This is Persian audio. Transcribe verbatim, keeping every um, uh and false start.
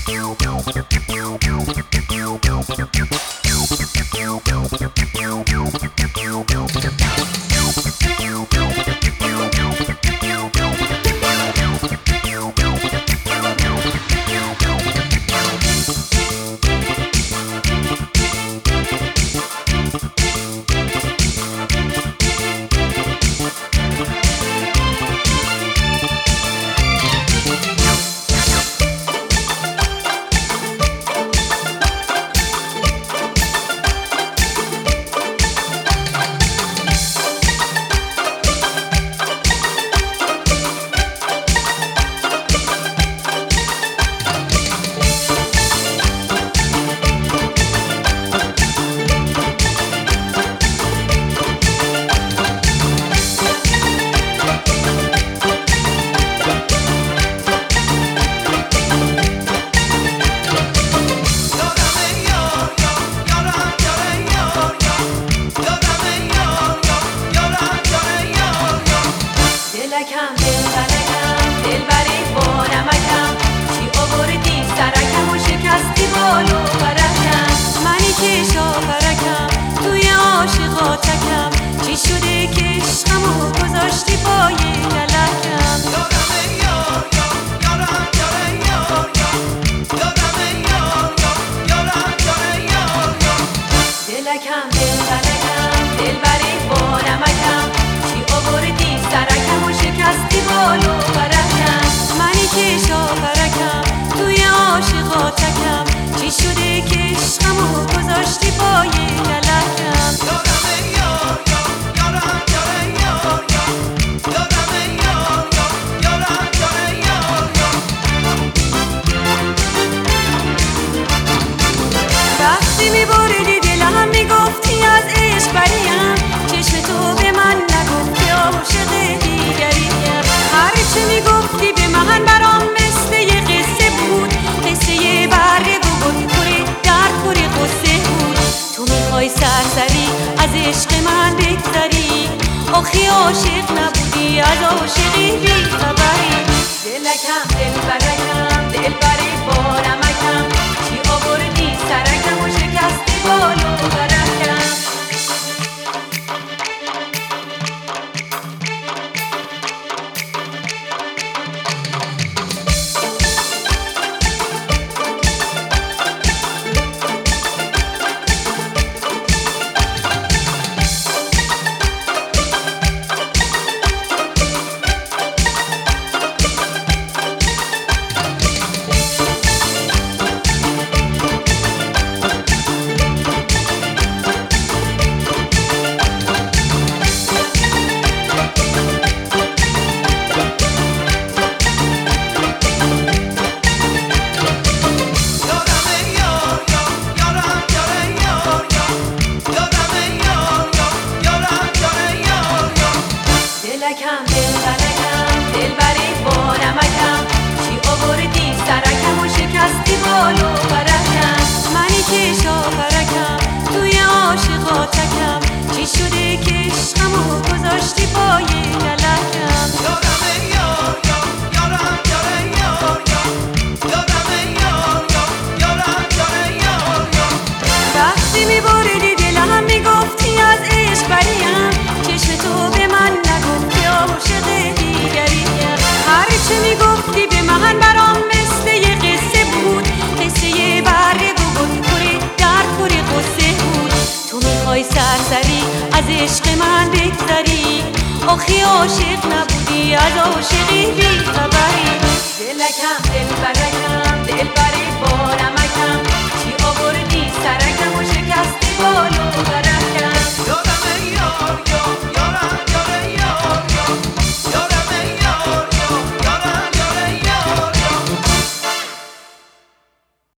دلکم دل بلکم دل بری با نمکم چی آوردی سرکم و شکستی بالو برکم منی که شاپرکم توی عاشقاتکم چی شده که عشقمو گذاشتی پای کلکم دلکم دل بلکم دل بری با نمکم چی آوردی سرکم و شکستی بالو برکم منی که شاپرکم توی عاشقاتکم چی شده که عشقمو گذاشتی پای کلکم وقتی میبردی دلم میگفتی از عشق بریم چشم تو به من نگفتی عاشق دیگریم هرچه میگفتی به من برام مثل یه قصه بود قصه بره بود پره در پره قصه بود تو میخوای سرسری از عشق من بگذری آخی عاشق نبودی از عاشقی بی خبری دلکم دل برکم دل بری با نمکم چی آوردی سرکم و شکستی بالو برکم دلکم دل بلکم دل بری با نمکم چی آوردی سرکم و شکستی بالو برکم منی که شاپرکم توی عاشقاتکم چی شده که عشقمو گذاشتی پای کلکم وقتی میبردی دلم میگفتی از عشق بریم چشم تو به من نگفتی عاشق دیگریم هرچه میگفتی به من برام مثل یه قصه بود قصه بره بود پره در پره قصه بود تو میخوای سرسری از عشق من بگذری آخی عاشق نبودی از عاشقی بی خبری دلکم دل برکم